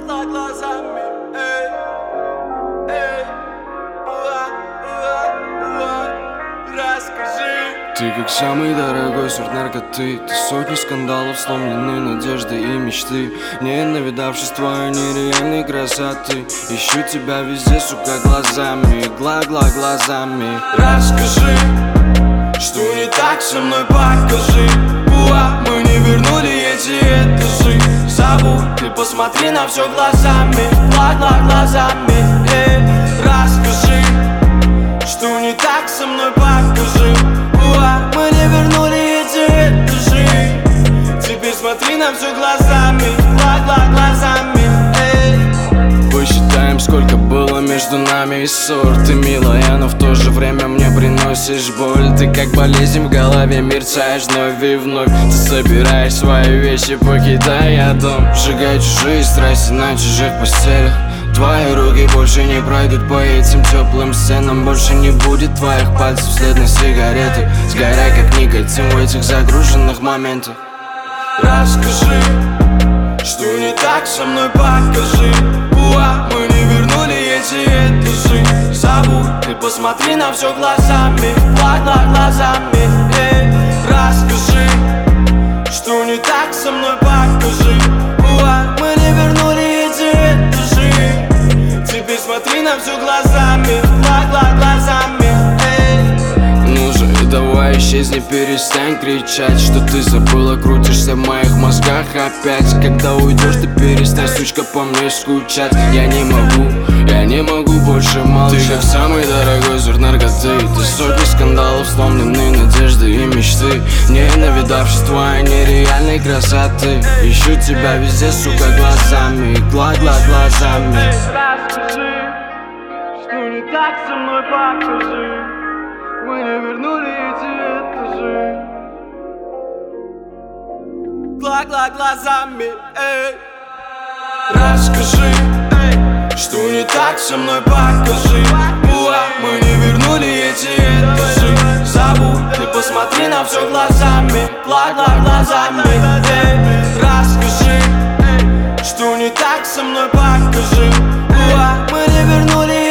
глазами, эй, эй, расскажи. Ты как самый дорогой сорт наркоты. Ты сотни скандалов, сломлены надежды и мечты. Не навидавшись твоей нереальной красоты, ищу тебя везде, сука, глазами, глазами. Расскажи, что не так со мной, покажи. Мы не вернули эти этажи. Забудь, ты посмотри на все глазами, глазами, расскажи, что не так со мной, покажи. Мы не вернули эти этажи. Теперь смотри на все глазами, глазами. Посчитаем, сколько было между нами и ссор. Ты милая, но в то же время мне приносишь боль. Ты как болезнь в голове, мерцаешь вновь и вновь. Ты собираешь свои вещи, покидая дом, сжигая чужие страсти на чужих постелях. Твои руки больше не пройдут по этим теплым сценам. Больше не будет твоих пальцев след на сигареты. Сгорай как никотин в этих загруженных моментах. Расскажи, что не так со мной, покажи. Мы не вернули эти этажи. Забудь, ты посмотри на все глазами, глазами. Расскажи, что не так со мной, покажи. Мы не вернули эти этажи. Теперь смотри на все глазами, глазами. Ну же, давай исчезни, перестань кричать, что ты забыла, крутишься в моих мозгах опять. Когда уйдешь, ты перестань, сучка, по мне скучать. Я не могу больше молчать. Ты как самый дорогой сорт наркоты. Ты сотни скандалов, сломлены надежды и мечты. Не навидавшись твоей нереальной красоты, ищу тебя везде, сука, глазами, глазами. Расскажи, что не так со мной, покажи. Мы не вернули эти этажи. Глазами, расскажи, что не так со мной, покажи. Мы не вернули эти этажи. Забудь, ты посмотри на все глазами, глазами. Расскажи, что не так со мной, покажи. Мы не вернули